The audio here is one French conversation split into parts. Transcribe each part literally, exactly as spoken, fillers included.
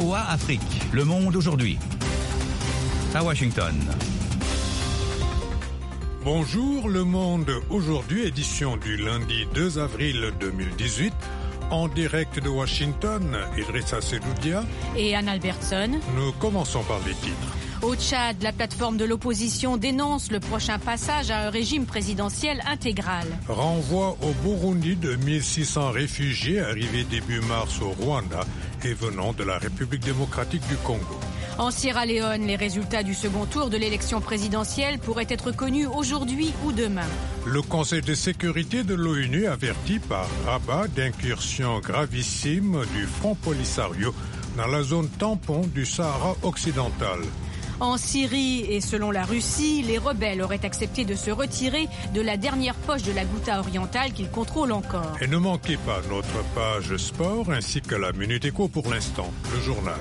V O A Afrique, Le Monde aujourd'hui. À Washington. Bonjour, Le Monde aujourd'hui, édition du lundi deux avril deux mille dix-huit. En direct de Washington, Idrissa Sedoudia et Anne Albertson. Nous commençons par les titres. Au Tchad, la plateforme de l'opposition dénonce le prochain passage à un régime présidentiel intégral. Renvoi au Burundi de mille six cents réfugiés arrivés début mars au Rwanda et venant de la République démocratique du Congo. En Sierra Leone, les résultats du second tour de l'élection présidentielle pourraient être connus aujourd'hui ou demain. Le Conseil de sécurité de l'ONU avertit par Rabat d'incursions gravissimes du Front Polisario dans la zone tampon du Sahara occidental. En Syrie et selon la Russie, les rebelles auraient accepté de se retirer de la dernière poche de la Ghouta orientale qu'ils contrôlent encore. Et ne manquez pas notre page sport ainsi que la Minute Éco pour l'instant, le journal.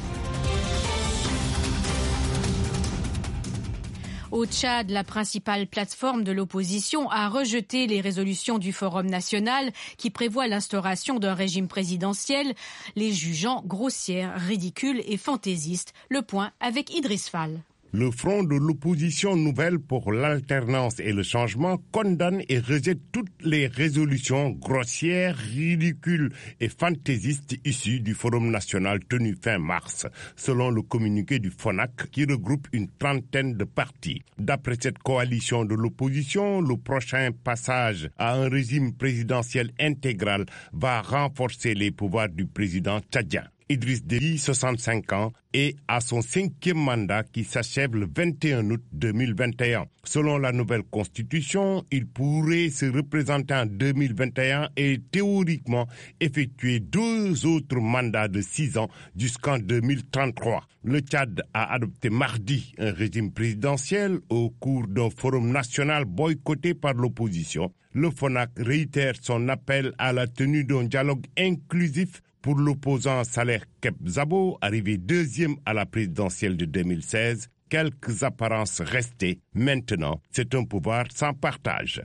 Au Tchad, la principale plateforme de l'opposition a rejeté les résolutions du Forum national qui prévoit l'instauration d'un régime présidentiel, les jugeant grossières, ridicules et fantaisistes. Le point avec Idriss Fall. Le Front de l'opposition nouvelle pour l'alternance et le changement condamne et rejette toutes les résolutions grossières, ridicules et fantaisistes issues du Forum national tenu fin mars, selon le communiqué du FONAC qui regroupe une trentaine de partis. D'après cette coalition de l'opposition, le prochain passage à un régime présidentiel intégral va renforcer les pouvoirs du président tchadien. Idriss Déby, soixante-cinq ans, est à son cinquième mandat qui s'achève le vingt et un août deux mille vingt et un. Selon la nouvelle constitution, il pourrait se représenter en deux mille vingt et un et théoriquement effectuer deux autres mandats de six ans jusqu'en deux mille trente-trois. Le Tchad a adopté mardi un régime présidentiel au cours d'un forum national boycotté par l'opposition. Le FONAC réitère son appel à la tenue d'un dialogue inclusif pour l'opposant Saleh Kebzabo, arrivé deuxième à la présidentielle de deux mille seize. Quelques apparences restées. Maintenant, c'est un pouvoir sans partage.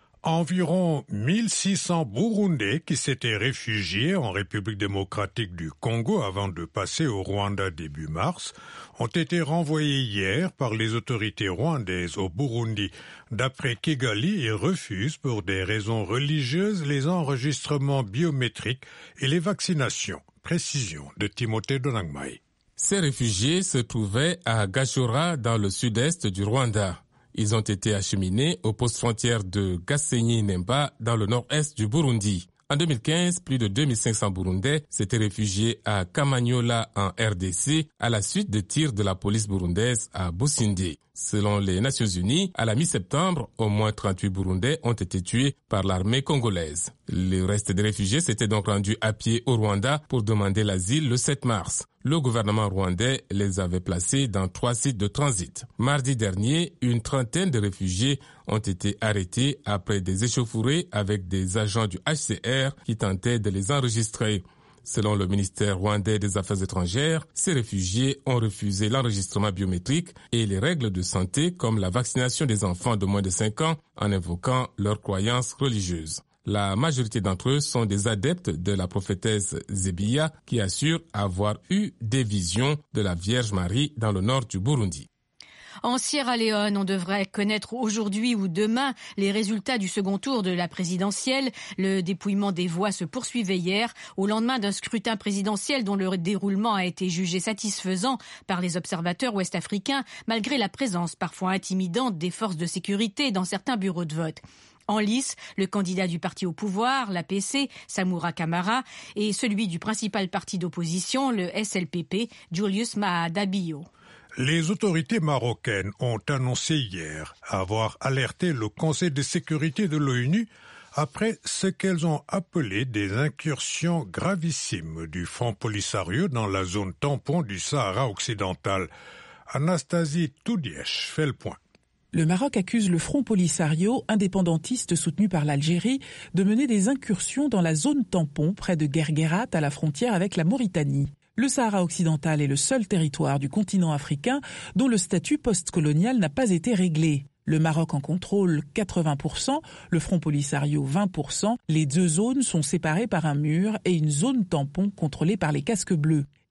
Environ mille six cents Burundais qui s'étaient réfugiés en République démocratique du Congo avant de passer au Rwanda début mars ont été renvoyés hier par les autorités rwandaises au Burundi. D'après Kigali, ils refusent pour des raisons religieuses les enregistrements biométriques et les vaccinations. Précision de Timothée Donangmai. Ces réfugiés se trouvaient à Gashora dans le sud-est du Rwanda. Ils ont été acheminés au poste frontière de Gasenyi-Nemba dans le nord-est du Burundi. En deux mille quinze, plus de deux mille cinq cents Burundais s'étaient réfugiés à Kamanyola en R D C à la suite de tirs de la police burundaise à Busindi. Selon les Nations Unies, à la mi-septembre, au moins trente-huit Burundais ont été tués par l'armée congolaise. Le reste des réfugiés s'étaient donc rendus à pied au Rwanda pour demander l'asile le sept mars. Le gouvernement rwandais les avait placés dans trois sites de transit. Mardi dernier, une trentaine de réfugiés ont été arrêtés après des échauffourées avec des agents du H C R qui tentaient de les enregistrer. Selon le ministère rwandais des Affaires étrangères, ces réfugiés ont refusé l'enregistrement biométrique et les règles de santé comme la vaccination des enfants de moins de cinq ans en invoquant leurs croyances religieuses. La majorité d'entre eux sont des adeptes de la prophétesse Zébiya qui assure avoir eu des visions de la Vierge Marie dans le nord du Burundi. En Sierra Leone, on devrait connaître aujourd'hui ou demain les résultats du second tour de la présidentielle. Le dépouillement des voix se poursuivait hier, au lendemain d'un scrutin présidentiel dont le déroulement a été jugé satisfaisant par les observateurs ouest-africains, malgré la présence parfois intimidante des forces de sécurité dans certains bureaux de vote. En lice, le candidat du parti au pouvoir, l'A P C, Samura Kamara, et celui du principal parti d'opposition, le S L P P, Julius Maada Bio. Les autorités marocaines ont annoncé hier avoir alerté le Conseil de sécurité de l'ONU après ce qu'elles ont appelé des incursions gravissimes du Front Polisario dans la zone tampon du Sahara occidental. Anastasie Toudièche fait le point. Le Maroc accuse le Front Polisario, indépendantiste soutenu par l'Algérie, de mener des incursions dans la zone tampon près de Guerguerat à la frontière avec la Mauritanie. Le Sahara occidental est le seul territoire du continent africain dont le statut postcolonial n'a pas été réglé. Le Maroc en contrôle quatre-vingts pour cent, le Front Polisario vingt pour cent. Les deux zones sont séparées par un mur et une zone tampon contrôlée par les casques bleus.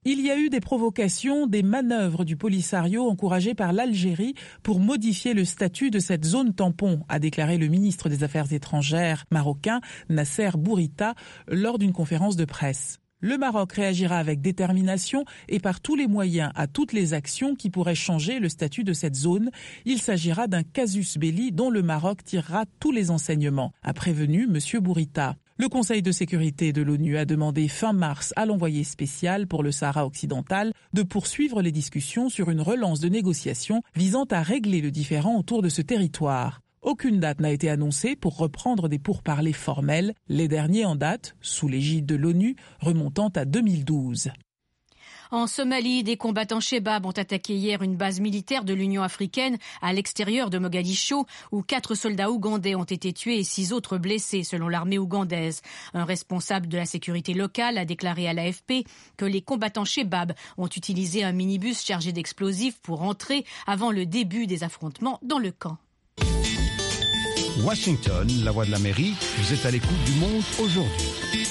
Il y a eu des provocations, des manœuvres du Polisario encouragées par l'Algérie pour modifier le statut de cette zone tampon, a déclaré le ministre des Affaires étrangères marocain Nasser Bourita lors d'une conférence de presse. Le Maroc réagira avec détermination et par tous les moyens à toutes les actions qui pourraient changer le statut de cette zone. Il s'agira d'un casus belli dont le Maroc tirera tous les enseignements, a prévenu M. Bourita. Le Conseil de sécurité de l'ONU a demandé fin mars à l'envoyé spécial pour le Sahara occidental de poursuivre les discussions sur une relance de négociations visant à régler le différend autour de ce territoire. Aucune date n'a été annoncée pour reprendre des pourparlers formels, les derniers en date, sous l'égide de l'ONU, remontant à deux mille douze. En Somalie, des combattants Shebab ont attaqué hier une base militaire de l'Union africaine à l'extérieur de Mogadiscio, où quatre soldats ougandais ont été tués et six autres blessés, selon l'armée ougandaise. Un responsable de la sécurité locale a déclaré à l'A F P que les combattants Shebab ont utilisé un minibus chargé d'explosifs pour entrer avant le début des affrontements dans le camp. Washington, la voix de l'Amérique, vous êtes à l'écoute du monde aujourd'hui.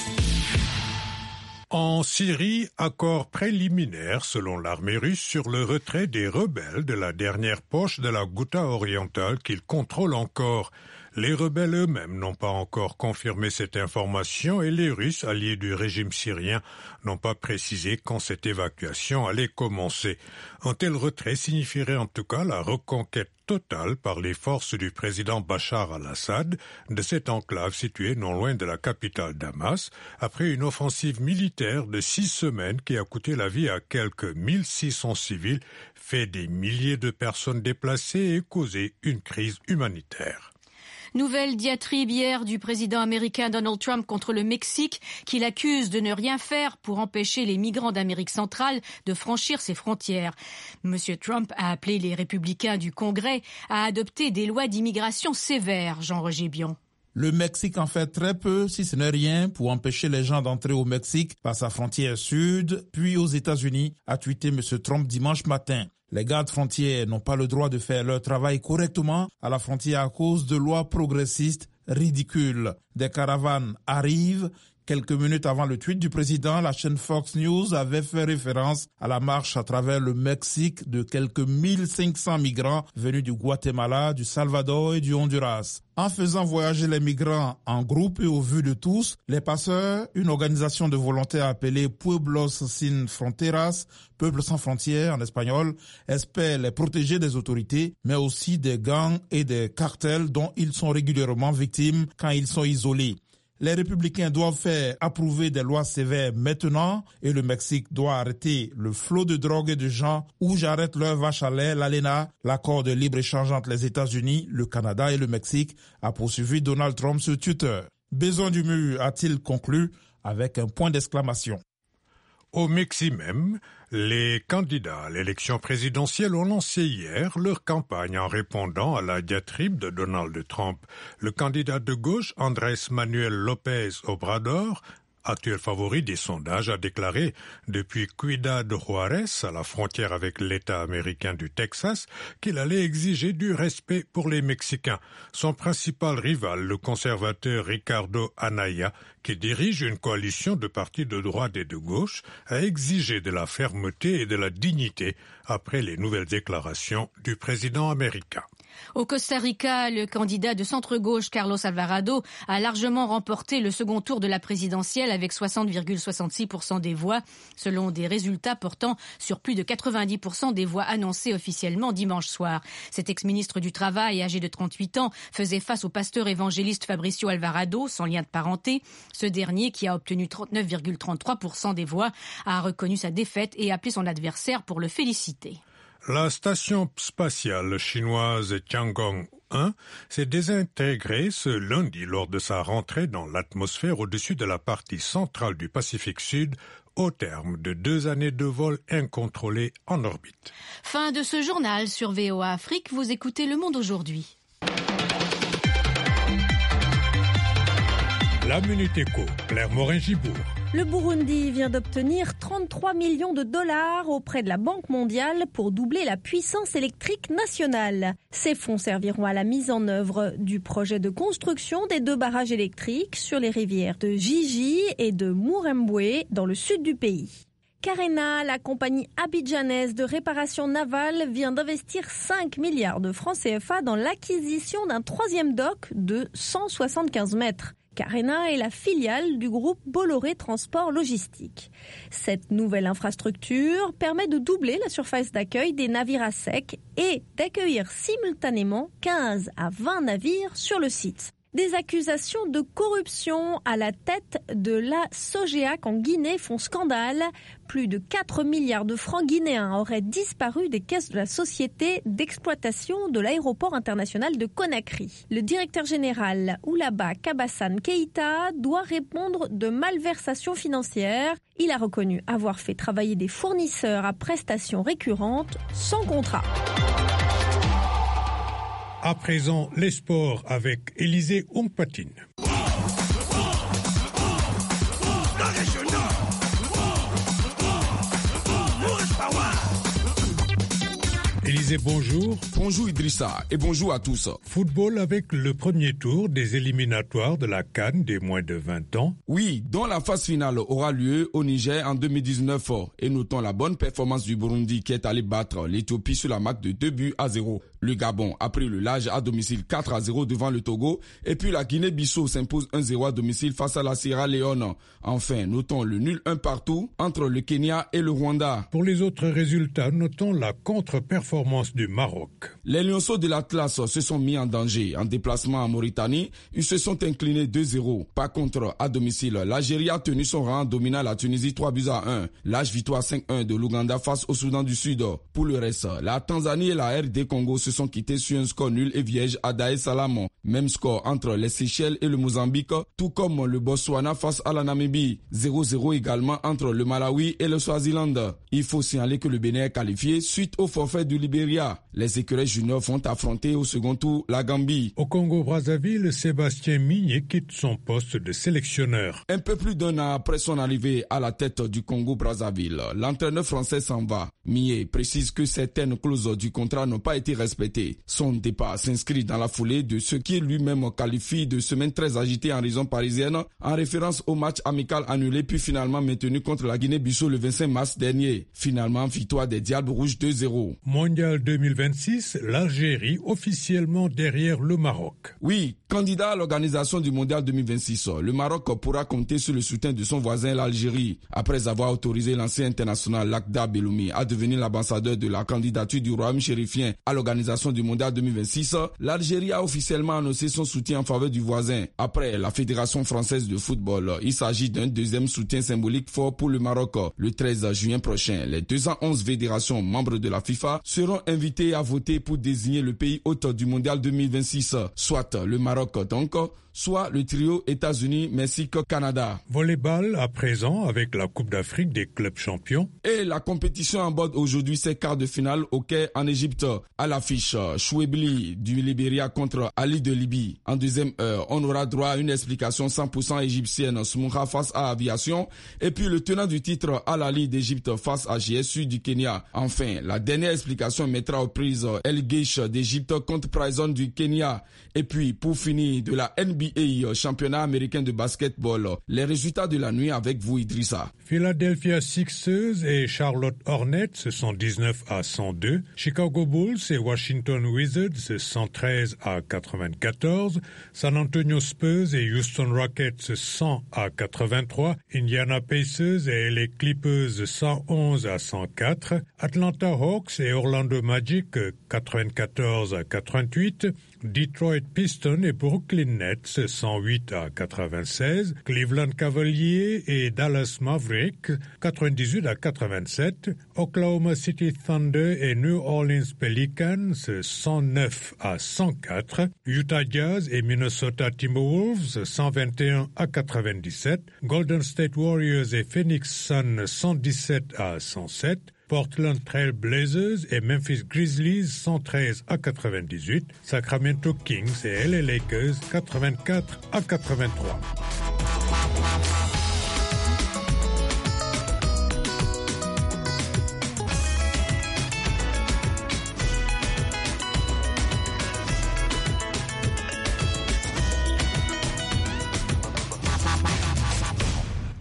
En Syrie, accord préliminaire selon l'armée russe sur le retrait des rebelles de la dernière poche de la Ghouta orientale qu'ils contrôlent encore. Les rebelles eux-mêmes n'ont pas encore confirmé cette information et les Russes, alliés du régime syrien, n'ont pas précisé quand cette évacuation allait commencer. Un tel retrait signifierait en tout cas la reconquête totale par les forces du président Bachar al-Assad de cette enclave située non loin de la capitale Damas, après une offensive militaire de six semaines qui a coûté la vie à quelques mille six cents civils, fait des milliers de personnes déplacées et causé une crise humanitaire. Nouvelle diatribe hier du président américain Donald Trump contre le Mexique, qui l'accuse de ne rien faire pour empêcher les migrants d'Amérique centrale de franchir ses frontières. Monsieur Trump a appelé les républicains du Congrès à adopter des lois d'immigration sévères, Jean-Roger Bion. Le Mexique en fait très peu, si ce n'est rien, pour empêcher les gens d'entrer au Mexique par sa frontière sud, puis aux États-Unis, a tweeté M. Trump dimanche matin. Les gardes frontières n'ont pas le droit de faire leur travail correctement à la frontière à cause de lois progressistes ridicules. Des caravanes arrivent. Quelques minutes avant le tweet du président, la chaîne Fox News avait fait référence à la marche à travers le Mexique de quelques mille cinq cents migrants venus du Guatemala, du Salvador et du Honduras. En faisant voyager les migrants en groupe et au vu de tous, les passeurs, une organisation de volontaires appelée Pueblos Sin Fronteras, Peuple sans frontières en espagnol, espèrent les protéger des autorités, mais aussi des gangs et des cartels dont ils sont régulièrement victimes quand ils sont isolés. Les républicains doivent faire approuver des lois sévères maintenant et le Mexique doit arrêter le flot de drogue et de gens où j'arrête leur vache à lait, l'A L E N A, l'accord de libre-échange entre les États-Unis, le Canada et le Mexique, a poursuivi Donald Trump sur Twitter. Besoin du mur, a-t-il conclu avec un point d'exclamation. Au Mexique même, les candidats à l'élection présidentielle ont lancé hier leur campagne en répondant à la diatribe de Donald Trump. Le candidat de gauche, Andrés Manuel López Obrador, actuel favori des sondages, a déclaré depuis Ciudad Juárez, à la frontière avec l'État américain du Texas, qu'il allait exiger du respect pour les Mexicains. Son principal rival, le conservateur Ricardo Anaya, qui dirige une coalition de partis de droite et de gauche, a exigé de la fermeté et de la dignité après les nouvelles déclarations du président américain. Au Costa Rica, le candidat de centre-gauche Carlos Alvarado a largement remporté le second tour de la présidentielle avec soixante virgule soixante-six pour cent des voix, selon des résultats portant sur plus de quatre-vingt-dix pour cent des voix annoncées officiellement dimanche soir. Cet ex-ministre du Travail, âgé de trente-huit ans, faisait face au pasteur évangéliste Fabricio Alvarado, sans lien de parenté. Ce dernier, qui a obtenu trente-neuf virgule trente-trois pour cent des voix, a reconnu sa défaite et appelé son adversaire pour le féliciter. La station spatiale chinoise Tiangong un s'est désintégrée ce lundi lors de sa rentrée dans l'atmosphère au-dessus de la partie centrale du Pacifique Sud au terme de deux années de vol incontrôlé en orbite. Fin de ce journal sur V O A Afrique. Vous écoutez Le Monde aujourd'hui. La Minute Éco, Claire Morin-Gibourg. Le Burundi vient d'obtenir trente-trois millions de dollars auprès de la Banque mondiale pour doubler la puissance électrique nationale. Ces fonds serviront à la mise en œuvre du projet de construction des deux barrages électriques sur les rivières de Gigi et de Murembwe dans le sud du pays. Carena, la compagnie abidjanaise de réparation navale, vient d'investir cinq milliards de francs C F A dans l'acquisition d'un troisième dock de cent soixante-quinze mètres. Carena est la filiale du groupe Bolloré Transport Logistique. Cette nouvelle infrastructure permet de doubler la surface d'accueil des navires à sec et d'accueillir simultanément quinze à vingt navires sur le site. Des accusations de corruption à la tête de la Sogéac en Guinée font scandale. Plus de quatre milliards de francs guinéens auraient disparu des caisses de la société d'exploitation de l'aéroport international de Conakry. Le directeur général Oulaba Kabassane Keïta doit répondre de malversations financières. Il a reconnu avoir fait travailler des fournisseurs à prestations récurrentes sans contrat. À présent, les sports avec Élisée Oungpatine. Élisée, bonjour. Bonjour Idrissa et bonjour à tous. Football avec le premier tour des éliminatoires de la CAN des moins de vingt ans. Oui, dont la phase finale aura lieu au Niger en deux mille dix-neuf. Et notons la bonne performance du Burundi qui est allé battre l'Éthiopie sur la marque de deux buts à zéro. Le Gabon a pris le large à domicile quatre à zéro devant le Togo. Et puis la Guinée-Bissau s'impose un zéro à domicile face à la Sierra Leone. Enfin, notons le nul un partout entre le Kenya et le Rwanda. Pour les autres résultats, notons la contre-performance du Maroc. Les lionceaux de l'Atlas se sont mis en danger. En déplacement en Mauritanie, ils se sont inclinés deux zéro. Par contre, à domicile, l'Algérie a tenu son rang en dominant la Tunisie trois buts à un. Large victoire cinq un de l'Ouganda face au Soudan du Sud. Pour le reste, la Tanzanie et la R D Congo se sont quittés sur un score nul et vierge à Dar es Salaam. Même score entre les Seychelles et le Mozambique, tout comme le Botswana face à la Namibie. zéro zéro également entre le Malawi et le Swaziland. Il faut signaler que le Bénin est qualifié suite au forfait du Libéria. Les écureuils juniors vont affronter au second tour la Gambie. Au Congo-Brazzaville, Sébastien Migné quitte son poste de sélectionneur. Un peu plus d'un an après son arrivée à la tête du Congo-Brazzaville, l'entraîneur français s'en va. Migné précise que certaines clauses du contrat n'ont pas été respectées. Son départ s'inscrit dans la foulée de ce qui lui-même qualifie de semaine très agitée en région parisienne, en référence au match amical annulé puis finalement maintenu contre la Guinée-Bissau le vingt-cinq mars dernier. Finalement, victoire des Diables Rouges deux zéro. Mondial deux mille vingt-six, l'Algérie officiellement derrière le Maroc. Oui, candidat à l'organisation du Mondial deux mille vingt-six, le Maroc pourra compter sur le soutien de son voisin l'Algérie. Après avoir autorisé l'ancien international Lakhdar Belloumi à devenir l'ambassadeur de la candidature du royaume chérifien à l'organisation du Mondial deux mille vingt-six, l'Algérie a officiellement annoncé son soutien en faveur du voisin. Après la Fédération française de football, il s'agit d'un deuxième soutien symbolique fort pour le Maroc. Le treize juin prochain, les deux cent onze fédérations membres de la FIFA seront invitées à voter pour désigner le pays hôte du Mondial deux mille vingt-six, soit le Maroc donc, soit le trio États-Unis, Mexique, Canada. Volleyball à présent avec la Coupe d'Afrique des clubs champions. Et la compétition aborde aujourd'hui ses quarts de finale au Caire en Égypte. À l'affiche, Chouebli du Libéria contre Ali de Libye. En deuxième heure, on aura droit à une explication cent pour cent égyptienne, Smoura face à Aviation. Et puis le tenant du titre Al Ali d'Égypte face à G S U du Kenya. Enfin, la dernière explication mettra aux prises El Geish d'Égypte contre Prison du Kenya. Et puis pour finir, de la N B A, championnat américain de basketball. Les résultats de la nuit avec vous, Idrissa. Philadelphia Sixers et Charlotte Hornets cent dix-neuf à cent deux. Chicago Bulls et Washington Wizards cent treize à quatre-vingt-quatorze. San Antonio Spurs et Houston Rockets cent à quatre-vingt-trois. Indiana Pacers et L A Clippers cent onze à cent quatre. Atlanta Hawks et Orlando Magic quatre-vingt-quatorze à quatre-vingt-huit. Detroit Pistons et Brooklyn Nets cent huit à quatre-vingt-seize, Cleveland Cavaliers et Dallas Mavericks quatre-vingt-dix-huit à quatre-vingt-sept, Oklahoma City Thunder et New Orleans Pelicans cent neuf à cent quatre, Utah Jazz et Minnesota Timberwolves cent vingt et un à quatre-vingt-dix-sept, Golden State Warriors et Phoenix Suns cent dix-sept à cent sept, Portland Trail Blazers et Memphis Grizzlies cent treize à quatre-vingt-dix-huit, Sacramento Kings et L A Lakers quatre-vingt-quatre à quatre-vingt-trois.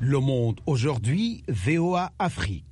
Le Monde aujourd'hui, V O A Afrique.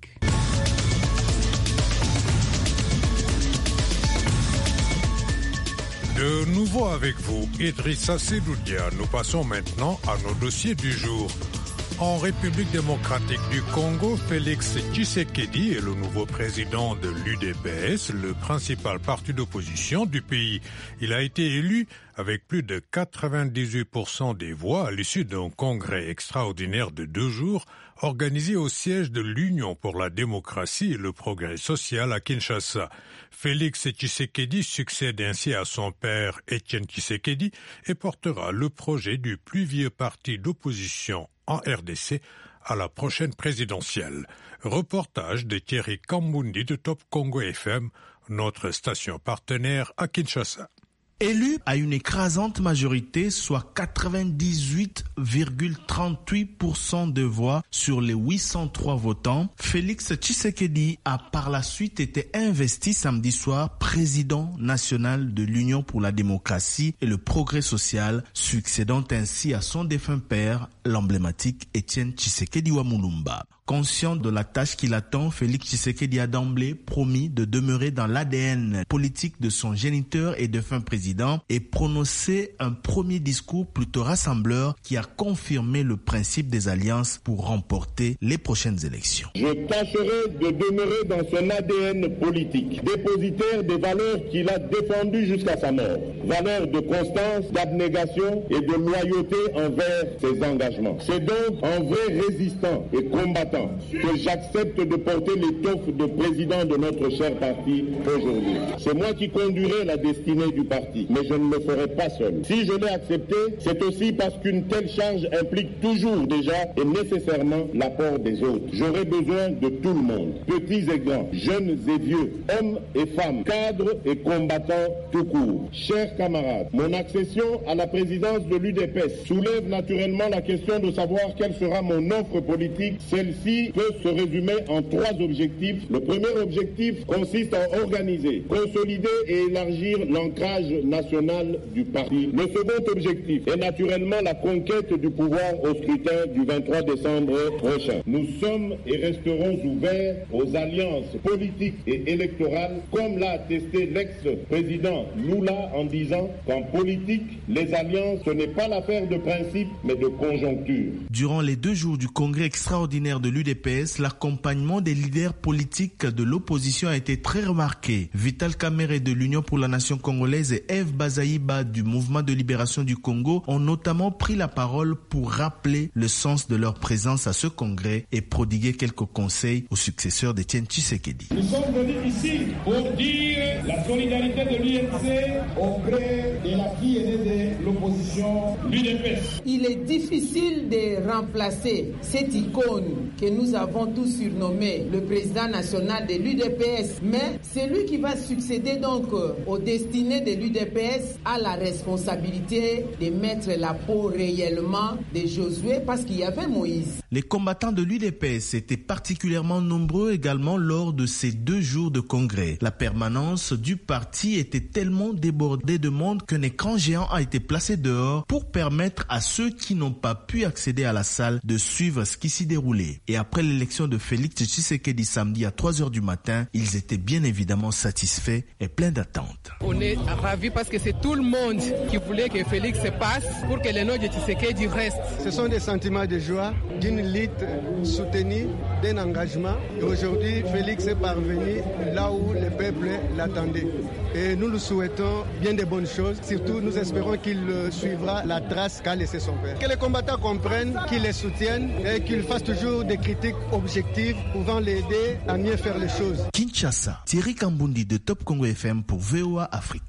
De nouveau avec vous, Idrissa Sedoudia. Nous passons maintenant à nos dossiers du jour. En République démocratique du Congo, Félix Tshisekedi est le nouveau président de l'U D P S, le principal parti d'opposition du pays. Il a été élu avec plus de quatre-vingt-dix-huit pour cent des voix à l'issue d'un congrès extraordinaire de deux jours organisé au siège de l'Union pour la démocratie et le progrès social à Kinshasa. Félix Tshisekedi succède ainsi à son père Étienne Tshisekedi et portera le projet du plus vieux parti d'opposition en R D C à la prochaine présidentielle. Reportage de Thierry Kambundi de Top Congo F M, notre station partenaire à Kinshasa. Élu à une écrasante majorité, soit quatre-vingt-dix-huit virgule trente-huit pour cent de voix sur les huit cent trois votants, Félix Tshisekedi a par la suite été investi samedi soir président national de l'Union pour la démocratie et le progrès social, succédant ainsi à son défunt père, l'emblématique Étienne Tshisekedi Wamulumba. Conscient de la tâche qui l'attend, Félix Tshisekedi a d'emblée promis de demeurer dans l'A D N politique de son géniteur et défunt président et prononcé un premier discours plutôt rassembleur qui a confirmé le principe des alliances pour remporter les prochaines élections. Je tâcherai de demeurer dans son A D N politique, dépositaire des valeurs qu'il a défendues jusqu'à sa mort. Valeurs de constance, d'abnégation et de loyauté envers ses engagements. C'est donc un vrai résistant et combattant que j'accepte de porter l'étoffe de président de notre cher parti aujourd'hui. C'est moi qui conduirai la destinée du parti, mais je ne le ferai pas seul. Si je l'ai accepté, c'est aussi parce qu'une telle charge implique toujours déjà et nécessairement l'apport des autres. J'aurai besoin de tout le monde, petits et grands, jeunes et vieux, hommes et femmes, cadres et combattants tout court. Chers camarades, mon accession à la présidence de l'U D P S soulève naturellement la question de savoir quelle sera mon offre politique. Celle-ci peut se résumer en trois objectifs. Le premier objectif consiste à organiser, consolider et élargir l'ancrage national du parti. Le second objectif est naturellement la conquête du pouvoir au scrutin du vingt-trois décembre prochain. Nous sommes et resterons ouverts aux alliances politiques et électorales, comme l'a attesté l'ex-président Lula en disant qu'en politique, les alliances, ce n'est pas l'affaire de principe, mais de conjoncture. Durant les deux jours du congrès extraordinaire de l'U D P S, l'accompagnement des leaders politiques de l'opposition a été très remarqué. Vital Kamerhe de l'Union pour la Nation congolaise et Eve Bazaïba du Mouvement de libération du Congo ont notamment pris la parole pour rappeler le sens de leur présence à ce congrès et prodiguer quelques conseils aux successeurs d'Étienne Tshisekedi. Nous sommes venus ici pour dire la solidarité de l'U N C auprès de la fille aînée de l'opposition, l'U D P S. Il est difficile de remplacer cette icône que nous avons tous surnommé le président national de l'U D P S, mais celui qui va succéder donc aux destinées de l'U D P S a la responsabilité de mettre la peau réellement de Josué parce qu'il y avait Moïse. Les combattants de l'U D P S étaient particulièrement nombreux également lors de ces deux jours de congrès. La permanence du parti était tellement débordée de monde qu'un écran géant a été placé dehors pour permettre à ceux qui n'ont pas pu accéder à la salle de suivre ce qui s'y déroulait. Et après l'élection de Félix Tshisekedi samedi à trois heures du matin, ils étaient bien évidemment satisfaits et pleins d'attentes. On est ravis parce que c'est tout le monde qui voulait que Félix se passe pour que le nom de Tshisekedi reste. Ce sont des sentiments de joie, d'une lutte soutenue, d'un engagement. Et aujourd'hui, Félix est parvenu là où le peuple l'attendait. Et nous lui souhaitons bien de bonnes choses. Surtout, nous espérons qu'il suivra la trace qu'a laissé son père. Que les combattants comprennent, qu'ils les soutiennent et qu'ils fassent toujours des critiques objectives pouvant l'aider à mieux faire les choses. Kinshasa, Thierry Kambundi de Top Congo F M pour V O A Afrique.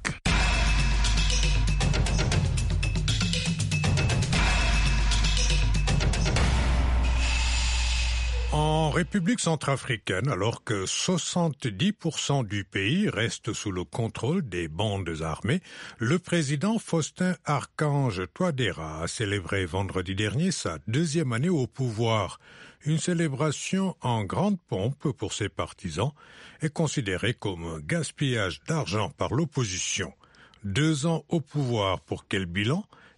En République centrafricaine, alors que soixante-dix pour cent du pays reste sous le contrôle des bandes armées, le président Faustin Archange Touadéra a célébré vendredi dernier sa deuxième année au pouvoir. Une célébration en grande pompe pour ses partisans est considérée comme un gaspillage d'argent par l'opposition. Deux ans au pouvoir, pour quel bilan?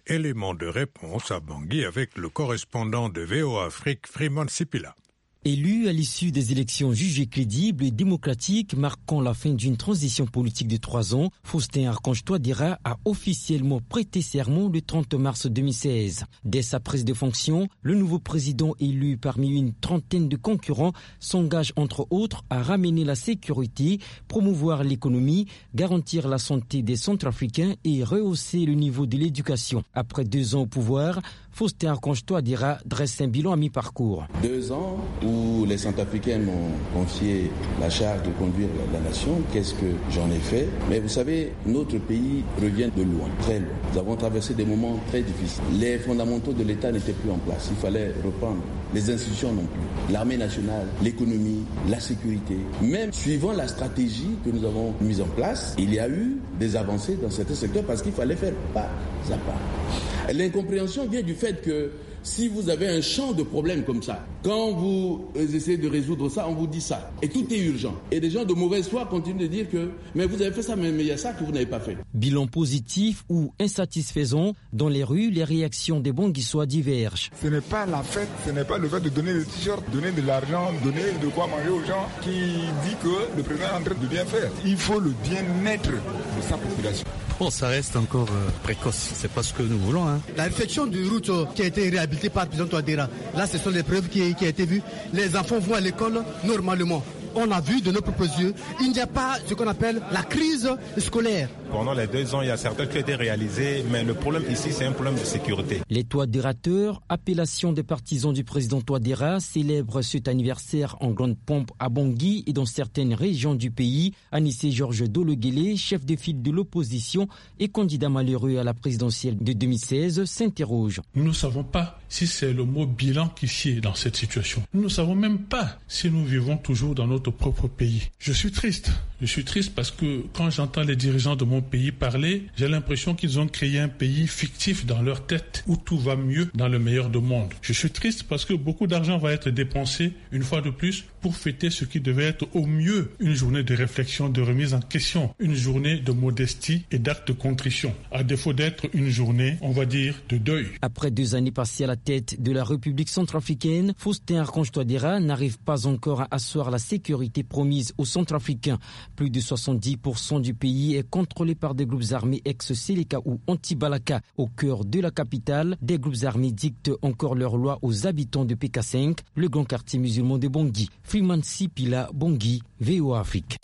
Élément de réponse à Bangui avec le correspondant de V O A Afrique, Freeman Sipila. Élu à l'issue des élections jugées crédibles et démocratiques marquant la fin d'une transition politique de trois ans, Faustin Archange Touadéra a officiellement prêté serment le trente mars deux mille seize. Dès sa prise de fonction, le nouveau président élu parmi une trentaine de concurrents s'engage entre autres à ramener la sécurité, promouvoir l'économie, garantir la santé des Centrafricains et rehausser le niveau de l'éducation. Après deux ans au pouvoir, Faustin Archange Touadéra dresse un bilan à mi-parcours. Deux ans où les Centrafricains m'ont confié la charge de conduire la, la nation, qu'est-ce que j'en ai fait? Mais vous savez, notre pays revient de loin, très loin. Nous avons traversé des moments très difficiles. Les fondamentaux de l'État n'étaient plus en place. Il fallait reprendre. Les institutions non plus. L'armée nationale, l'économie, la sécurité. Même suivant la stratégie que nous avons mise en place, il y a eu des avancées dans certains secteurs parce qu'il fallait faire pas à pas. L'incompréhension vient du fait que si vous avez un champ de problèmes comme ça, quand vous essayez de résoudre ça, on vous dit ça. Et tout est urgent. Et des gens de mauvaise foi continuent de dire que mais vous avez fait ça, mais il y a ça que vous n'avez pas fait. Bilan positif ou insatisfaisant, dans les rues, les réactions des Banguissois divergent. Ce n'est pas la fête, ce n'est pas le fait de donner des t-shirts, donner de l'argent, donner de quoi manger aux gens qui dit que le président est en train de bien faire. Il faut le bien-être de sa population. Bon, ça reste encore euh, précoce, c'est pas ce que nous voulons. Hein. La réflexion du route euh, qui a été réhabilitée par le président Touadéra, là ce sont les preuves qui, qui ont été vues. Les enfants vont à l'école normalement. On a vu de nos propres yeux, il n'y a pas ce qu'on appelle la crise scolaire. Pendant les deux ans, il y a certains qui ont été réalisés, mais le problème ici, c'est un problème de sécurité. Les Touadérateurs, appellation des partisans du président Touadéra, célèbrent cet anniversaire en grande pompe à Bangui et dans certaines régions du pays. Anissé Georges Dologuélé, chef de file de l'opposition et candidat malheureux à la présidentielle de deux mille seize, s'interroge. Nous ne savons pas si c'est le mot bilan qui sied dans cette situation. Nous ne savons même pas si nous vivons toujours dans notre propre pays. Je suis triste. Je suis triste parce que quand j'entends les dirigeants de mon pays parler, j'ai l'impression qu'ils ont créé un pays fictif dans leur tête où tout va mieux dans le meilleur des mondes. Je suis triste parce que beaucoup d'argent va être dépensé une fois de plus pour fêter ce qui devait être au mieux une journée de réflexion, de remise en question, une journée de modestie et d'acte de contrition, à défaut d'être une journée, on va dire, de deuil. Après deux années passées à la tête de la République centrafricaine, Faustin Archange Touadéra n'arrive pas encore à asseoir la sécurité promise aux Centrafricains. Plus de soixante-dix pour cent du pays est contrôlé par des groupes armés ex-Seleka ou anti-Balaka. Au cœur de la capitale, des groupes armés dictent encore leurs lois aux habitants de P K cinq, le grand quartier musulman de Bangui. Freeman Sipila, Bangui, V O A Afrique.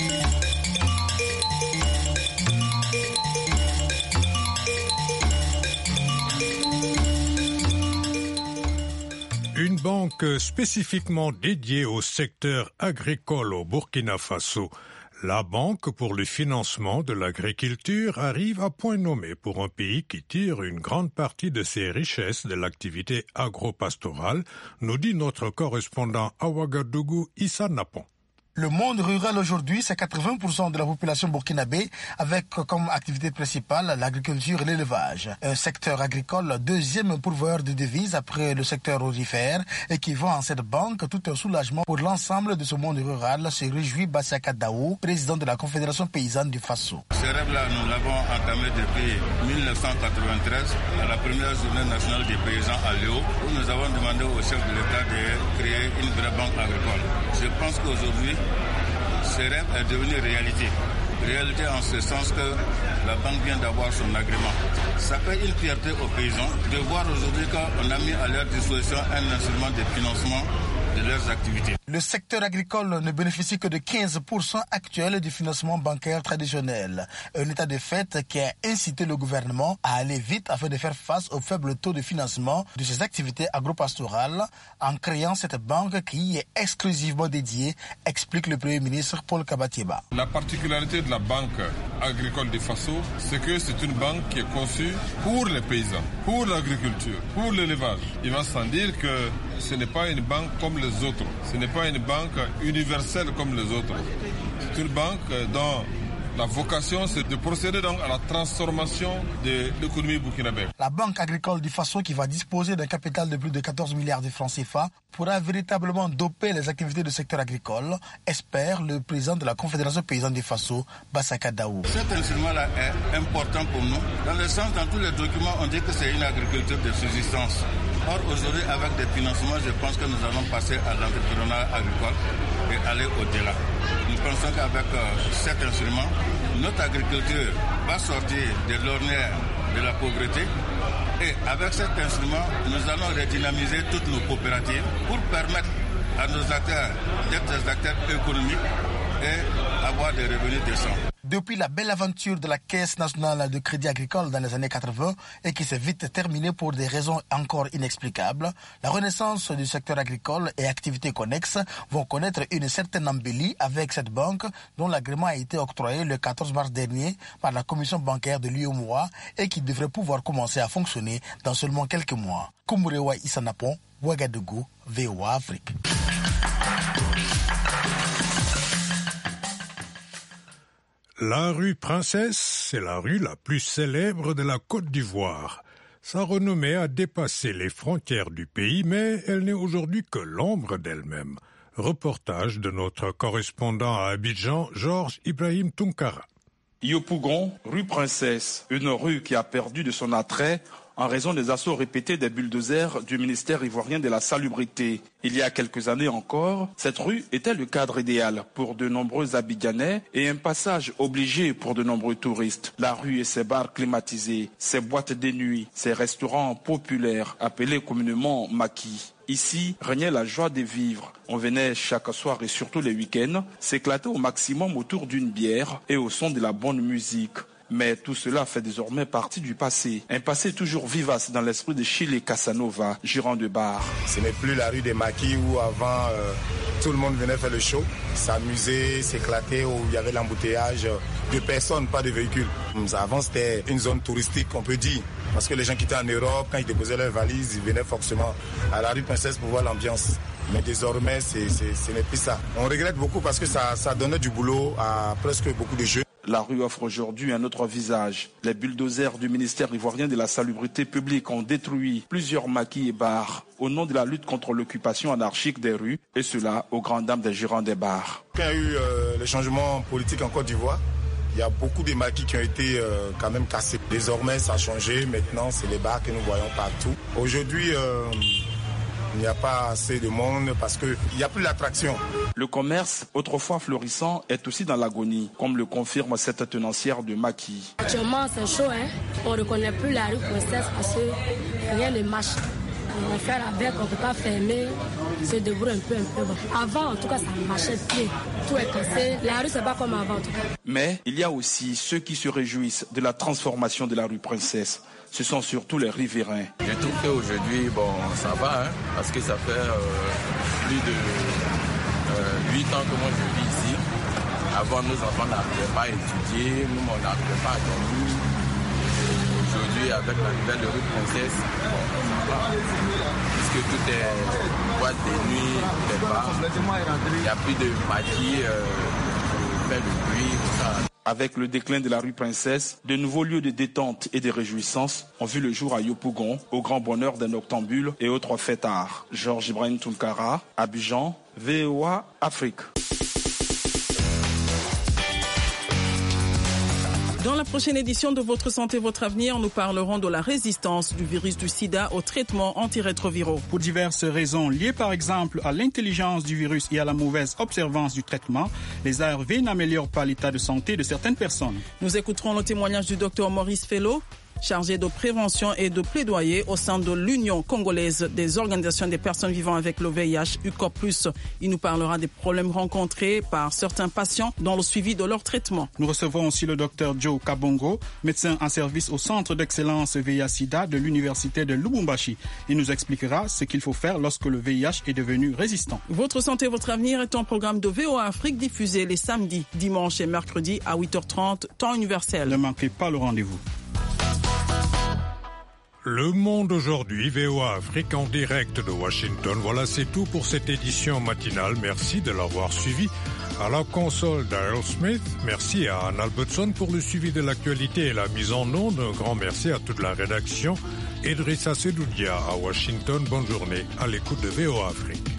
Une banque spécifiquement dédiée au secteur agricole au Burkina Faso. La Banque pour le financement de l'agriculture arrive à point nommé pour un pays qui tire une grande partie de ses richesses de l'activité agro-pastorale, nous dit notre correspondant à Ouagadougou, Issa Napon. Le monde rural aujourd'hui, c'est quatre-vingts pour cent de la population burkinabé avec comme activité principale l'agriculture et l'élevage. Un secteur agricole, deuxième pourvoyeur de devises après le secteur aurifère et qui voit en cette banque tout un soulagement pour l'ensemble de ce monde rural, se réjouit Bassaka Daou, président de la Confédération paysanne du Faso. Ce rêve-là, nous l'avons entamé depuis mille neuf cent quatre-vingt-treize, à la première journée nationale des paysans à Léo, où nous avons demandé au chef de l'État de créer une vraie banque agricole. Je pense qu'aujourd'hui, ce rêve est devenu réalité. Réalité en ce sens que la banque vient d'avoir son agrément. Ça fait une fierté aux paysans de voir aujourd'hui qu'on a mis à leur disposition un instrument de financement de leurs activités. Le secteur agricole ne bénéficie que de quinze pour cent actuel du financement bancaire traditionnel. Un état de fait qui a incité le gouvernement à aller vite afin de faire face au faible taux de financement de ses activités agro-pastorales en créant cette banque qui est exclusivement dédiée, explique le Premier ministre Paul Kabatieba. La particularité de la Banque agricole du Faso, c'est que c'est une banque qui est conçue pour les paysans, pour l'agriculture, pour l'élevage. Il va sans dire que ce n'est pas une banque comme les autres. Ce n'est pas une banque universelle comme les autres. C'est une banque dont La vocation, c'est de procéder donc à la transformation de l'économie burkinabé. La Banque agricole du Faso, qui va disposer d'un capital de plus de quatorze milliards de francs C F A, pourra véritablement doper les activités du secteur agricole, espère le président de la Confédération paysanne du Faso, Bassaka Daou. Cet instrument-là est important pour nous, dans le sens, dans tous les documents, on dit que c'est une agriculture de subsistance. Or, aujourd'hui, avec des financements, je pense que nous allons passer à l'entrepreneuriat agricole et aller au-delà. Nous pensons qu'avec euh, cet instrument, notre agriculture va sortir de l'ornière de la pauvreté. Et avec cet instrument, nous allons redynamiser toutes nos coopératives pour permettre à nos acteurs d'être des acteurs économiques et avoir des revenus décents. Depuis la belle aventure de la Caisse nationale de crédit agricole dans les années quatre-vingt et qui s'est vite terminée pour des raisons encore inexplicables, la renaissance du secteur agricole et activités connexes vont connaître une certaine embellie avec cette banque dont l'agrément a été octroyé le quatorze mars dernier par la commission bancaire de l'U E M O A et qui devrait pouvoir commencer à fonctionner dans seulement quelques mois. Koumurewa Issanapon, Ouagadougou, V O A Afrique. La rue Princesse, c'est la rue la plus célèbre de la Côte d'Ivoire. Sa renommée a dépassé les frontières du pays, mais elle n'est aujourd'hui que l'ombre d'elle-même. Reportage de notre correspondant à Abidjan, Georges Ibrahim Tunkara. Yopougon, rue Princesse, une rue qui a perdu de son attrait en raison des assauts répétés des bulldozers du ministère ivoirien de la Salubrité. Il y a quelques années encore, cette rue était le cadre idéal pour de nombreux Abidjanais et un passage obligé pour de nombreux touristes. La rue et ses bars climatisés, ses boîtes de nuit, ses restaurants populaires appelés communément maquis. Ici, régnait la joie de vivre. On venait chaque soir et surtout les week-ends s'éclater au maximum autour d'une bière et au son de la bonne musique. Mais tout cela fait désormais partie du passé. Un passé toujours vivace dans l'esprit de Chile Casanova, gérant de bar. Ce n'est plus la rue des Maquis où avant euh, tout le monde venait faire le show, s'amuser, s'éclater, où il y avait l'embouteillage de personnes, pas de véhicules. Avant c'était une zone touristique, on peut dire. Parce que les gens qui étaient en Europe, quand ils déposaient leurs valises, ils venaient forcément à la rue Princesse pour voir l'ambiance. Mais désormais, c'est, c'est, ce n'est plus ça. On regrette beaucoup parce que ça, ça donnait du boulot à presque beaucoup de jeunes. La rue offre aujourd'hui un autre visage. Les bulldozers du ministère ivoirien de la Salubrité publique ont détruit plusieurs maquis et bars au nom de la lutte contre l'occupation anarchique des rues, et cela aux grandes dames des gérants des bars. Quand il y a eu euh, le changement politique en Côte d'Ivoire, il y a beaucoup de maquis qui ont été euh, quand même cassés. Désormais, ça a changé. Maintenant, c'est les bars que nous voyons partout. Aujourd'hui, euh, il n'y a pas assez de monde parce qu'il n'y a plus l'attraction. Le commerce, autrefois florissant, est aussi dans l'agonie, comme le confirme cette tenancière de maquis. Actuellement, c'est chaud, hein? On ne reconnaît plus la rue Princesse parce que rien ne marche. On va faire avec, on ne peut pas fermer, se débrouiller un peu, un peu. Avant, en tout cas, ça marchait bien. Tout est cassé. La rue, c'est pas comme avant, en tout cas. Mais il y a aussi ceux qui se réjouissent de la transformation de la rue Princesse. Ce sont surtout les riverains. Je trouve qu'aujourd'hui, bon, ça va, hein, parce que ça fait euh, plus de euh, huit ans que moi je vis ici. Avant, nos enfants n'arrivaient pas à étudier, nous, on n'arrivait pas à dormir. Aujourd'hui, avec la nouvelle rue Princesse, bon, ça va. Puisque tout est boîte de nuit, tout est bars. Il n'y a plus de maquis euh, pour faire le bruit, tout ça. Avec le déclin de la rue Princesse, de nouveaux lieux de détente et de réjouissance ont vu le jour à Yopougon, au grand bonheur des noctambules et autres fêtards. Georges Ibrahim Tunkara, Abidjan, V O A Afrique. Dans la prochaine édition de Votre Santé, Votre Avenir, nous parlerons de la résistance du virus du sida aux traitements antirétroviraux. Pour diverses raisons liées par exemple à l'intelligence du virus et à la mauvaise observance du traitement, les A R V n'améliorent pas l'état de santé de certaines personnes. Nous écouterons le témoignage du docteur Maurice Fellow, chargé de prévention et de plaidoyer au sein de l'Union congolaise des organisations des personnes vivant avec le V I H, U C O P plus. Il nous parlera des problèmes rencontrés par certains patients dans le suivi de leur traitement. Nous recevrons aussi le docteur Joe Kabongo, médecin en service au Centre d'excellence V I H-Sida de l'Université de Lubumbashi. Il nous expliquera ce qu'il faut faire lorsque le V I H est devenu résistant. Votre santé, votre avenir est un programme de V O A Afrique diffusé les samedis, dimanches et mercredis à huit heures trente, temps universel. Ne manquez pas le rendez-vous. Le Monde aujourd'hui, V O A Afrique en direct de Washington. Voilà, c'est tout pour cette édition matinale. Merci de l'avoir suivi. À la console Daryl Smith, merci à Anne Albertson pour le suivi de l'actualité et la mise en onde. Un grand merci à toute la rédaction. Idrissa Sedoudia à Washington, bonne journée à l'écoute de V O A Afrique.